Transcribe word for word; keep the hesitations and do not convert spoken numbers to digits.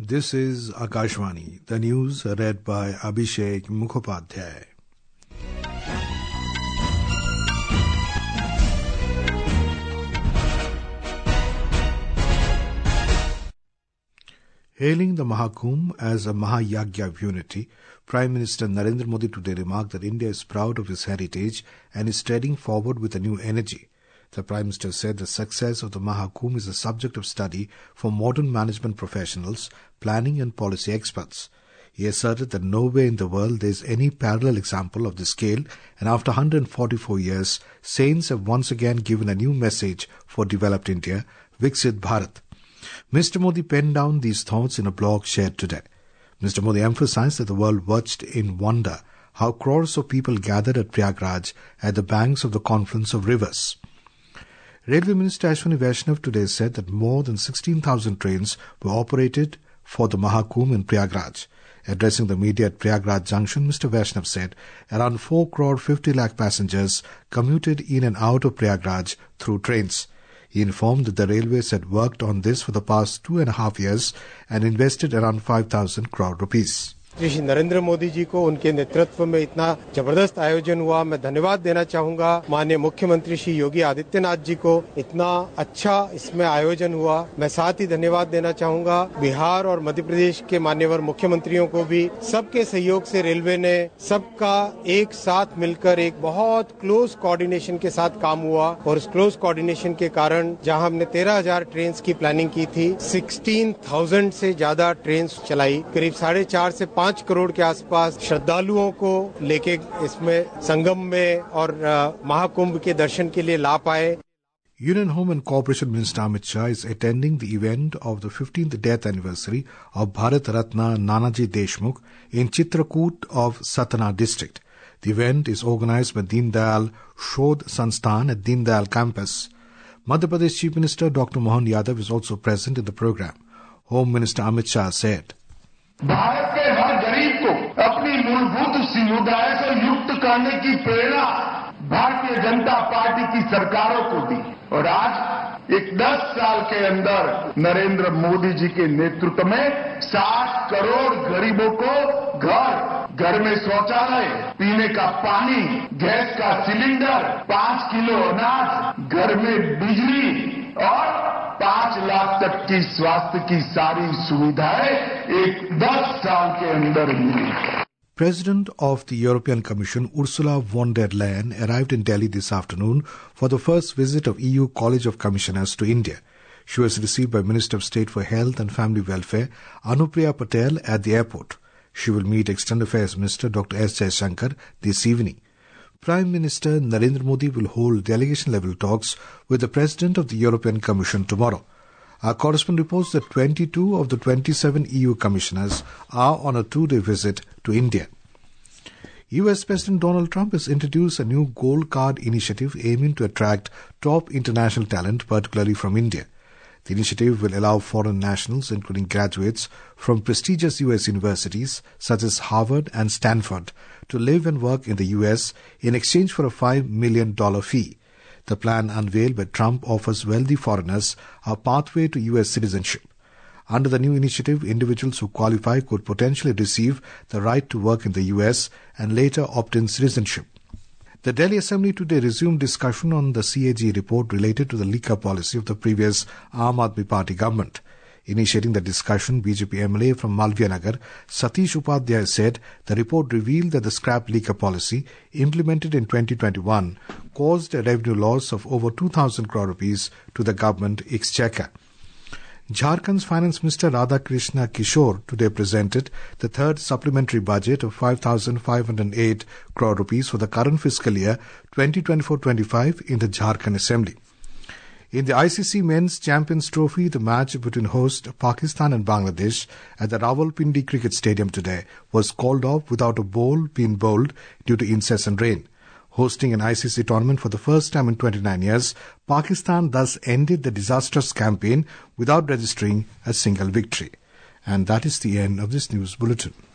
This is Akashvani, the news read by Abhishek Mukhopadhyay. Hailing the Mahakumbh as a Mahayagya of unity, Prime Minister Narendra Modi today remarked that India is proud of its heritage and is treading forward with a new energy. The Prime Minister said the success of the Mahakumbh is a subject of study for modern management professionals, planning and policy experts. He asserted that nowhere in the world there is any parallel example of this scale, and after one hundred forty-four years, saints have once again given a new message for developed India, Viksit Bharat. Mister Modi penned down these thoughts in a blog shared today. Mister Modi emphasized that the world watched in wonder how crores of people gathered at Prayagraj at the banks of the confluence of rivers. Railway Minister Ashwini Vaishnav today said that more than sixteen thousand trains were operated for the Mahakumbh in Prayagraj. Addressing the media at Prayagraj Junction, Mister Vaishnav said around four crore fifty lakh passengers commuted in and out of Prayagraj through trains. He informed that the railways had worked on this for the past two and a half years and invested around five thousand crore rupees. Shri Narendra Modi ji को उनके नेतृत्व में इतना जबरदस्त आयोजन हुआ, मैं धन्यवाद देना चाहूंगा। माननीय मुख्यमंत्री श्री योगी आदित्यनाथ जी को इतना अच्छा इसमें आयोजन हुआ, मैं साथ ही धन्यवाद देना चाहूंगा बिहार और मध्य प्रदेश के माननीय मुख्यमंत्रियों को भी। सबके सहयोग से रेलवे ने सबका एक साथ मिलकर एक बहुत क्लोज कोऑर्डिनेशन के साथ काम हुआ और इस क्लोज कोऑर्डिनेशन के कारण जहां हमने तेरह हजार ट्रेन की प्लानिंग की थी, सोलह हज़ार से ज्यादा ट्रेन चलाई, करीब साढ़े चार से पांच करोड़ के आसपास श्रद्धालुओं को लेके इसमें संगम में और महाकुंभ के दर्शन के लिए ला पाए। Union Home and Corporation Minister Amit Shah is attending the event of the fifteenth death anniversary of Bharat Ratna Nanaji Deshmukh in Chitrakoot of Satna district. The event is organized by Deen Dayal Shodh Sansthan at Deen Dayal campus. Madhya Pradesh Chief Minister Doctor Mohan Yadav is also present in the program. Home Minister Amit Shah said, Bharat के हर गरीब को अपनी मूलभूत सुविधाएं से युक्त करने की प्रेरणा भारतीय जनता पार्टी की सरकारों को दी और आज एक दस साल के अंदर नरेंद्र मोदी जी के नेतृत्व में साठ करोड़ गरीबों को घर घर में शौचालय, पीने का पानी, गैस का सिलेंडर, पांच किलो अनाज, घर में बिजली और पांच लाख तक की स्वास्थ्य की सारी सुविधाएं एक दस साल के अंदर मिली। President of the European Commission Ursula von der Leyen arrived in Delhi this afternoon for the first visit of E U College of Commissioners to India. She was received by Minister of State for Health and Family Welfare Anupriya Patel at the airport. She will meet External Affairs Minister Doctor S. Jaishankar this evening. Prime Minister Narendra Modi will hold delegation-level talks with the President of the European Commission tomorrow. Our correspondent reports that twenty-two of the twenty-seven E U commissioners are on a two-day visit to India. U S President Donald Trump has introduced a new Gold Card initiative aiming to attract top international talent, particularly from India. The initiative will allow foreign nationals, including graduates from prestigious U S universities such as Harvard and Stanford, to live and work in the U S in exchange for a five million dollars fee. The plan unveiled by Trump offers wealthy foreigners a pathway to U S citizenship. Under the new initiative, individuals who qualify could potentially receive the right to work in the U S and later obtain citizenship. The Delhi Assembly today resumed discussion on the C A G report related to the liquor policy of the previous Aam Aadmi Party government. Initiating the discussion, B J P M L A from Malviya Nagar, Satish Upadhyay, said the report revealed that the scrap liquor policy, implemented in twenty twenty-one, caused a revenue loss of over two thousand crore rupees to the government exchequer. Jharkhand's Finance Minister Radhakrishna Kishore today presented the third supplementary budget of five thousand five hundred eight crore rupees for the current fiscal year twenty twenty-four twenty-five in the Jharkhand Assembly. In the I C C Men's Champions Trophy, the match between host Pakistan and Bangladesh at the Rawalpindi Cricket Stadium today was called off without a ball being bowled due to incessant rain. Hosting an I C C tournament for the first time in twenty-nine years, Pakistan thus ended the disastrous campaign without registering a single victory. And that is the end of this news bulletin.